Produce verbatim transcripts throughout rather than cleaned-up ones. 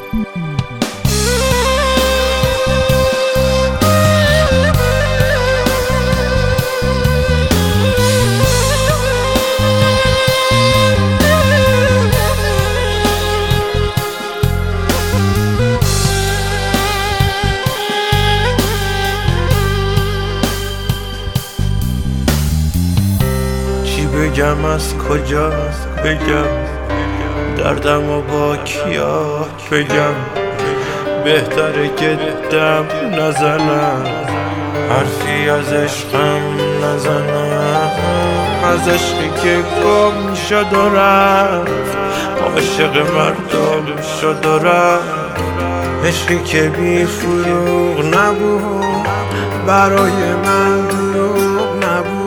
بگم از کجا بگم دردم و با کیا بگم، بهتره که دم نزنم، حرفی از عشقم نزنم، از عشقی که گم شد و رفت، عاشق مردم شد و رفت، عشقی که بی فروغ نبود، برای من دروغ نبود.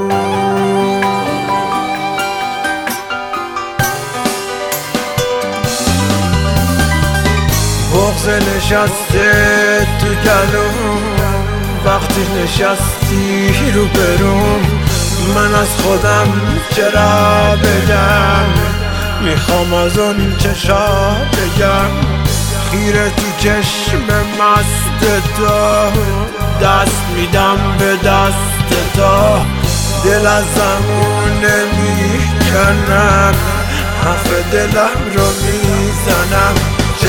بغض نشسته تو گلوم، وقتی نشستی رو بروم، من از خودم چرا بگم، میخوام از اون چشا بگم، خیره تو چشم مست تو، دست میدم به دست تو، دل از زمون نمیکنم، حرف دلم رو میزنم، چه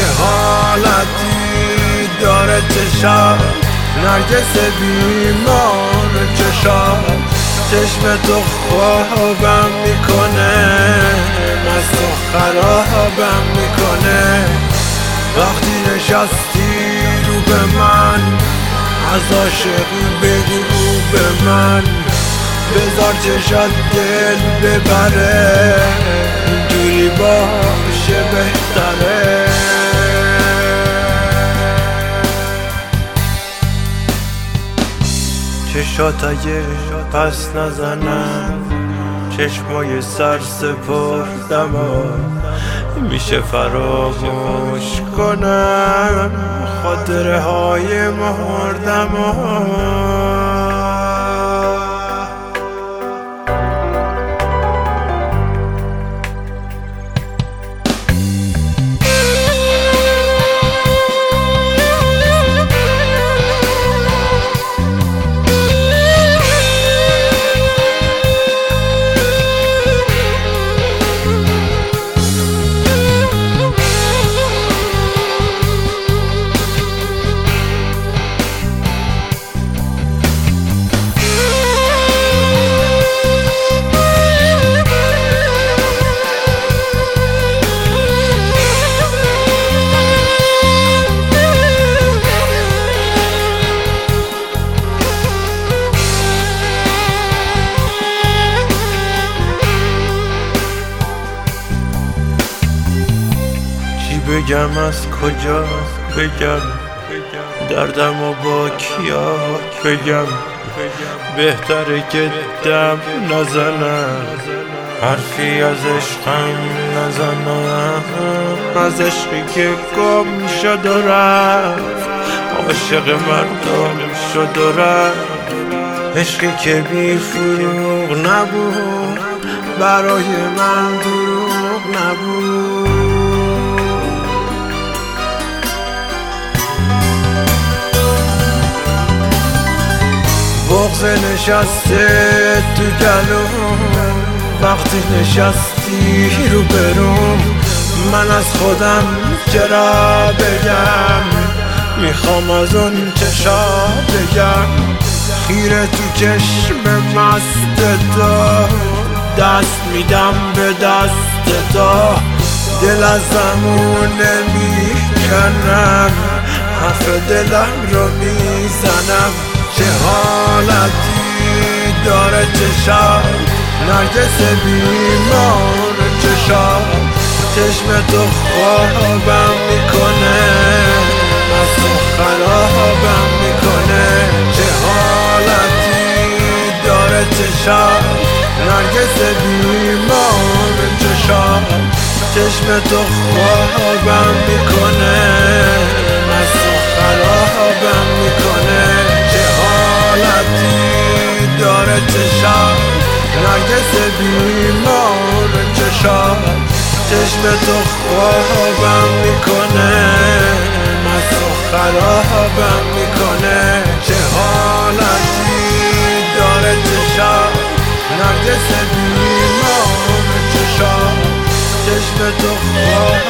حالتی داره چشم، نرگس بیمار چشم، چشم تو خوابم میکنه، مست و خرابم میکنه، وقتی نشستی رو به من، از عاشقی بگو به من، بذار چشات دل ببره، اینجوری باشه بهتره. چشات اگه پس نزنم، چشمای سر سپردم میشه فراموش کنم، خاطره های مردم. بگم از کجا بگم دردم و با کیا بگم، بهتره که دم نزنم، حرفی از عشقم نزنم، از عشقی که گم شد و رفت، عاشق مردم شد و رفت، عشقی که بی فروغ نبود، برای من دروغ نبود. بغض نشسته تو گلوم، وقتی نشستی رو بروم، من از خودم چرا بگم، میخوام از اون چشا بگم، خیره تو چشم مست تو، دست میدم به دست تو، دل از زمون نمیکنم، حرف دلم رو میزنم، چه حالتی داره چشم، نرگس بیمار چشم، چشم تو خوابم میکنه، مست و خرابم میکنه، چه حالتی داره چشم، نرگس بیمار چشم، چشم تو خوابم میکنه، مست و خرابم میکنه، داره چشم، نرگس بیمار چشم، چشم تو خوابم میکنه. خرابم میکنه. چه حالتی داره چشم نرگس بیمار چشم، چشم تو خواب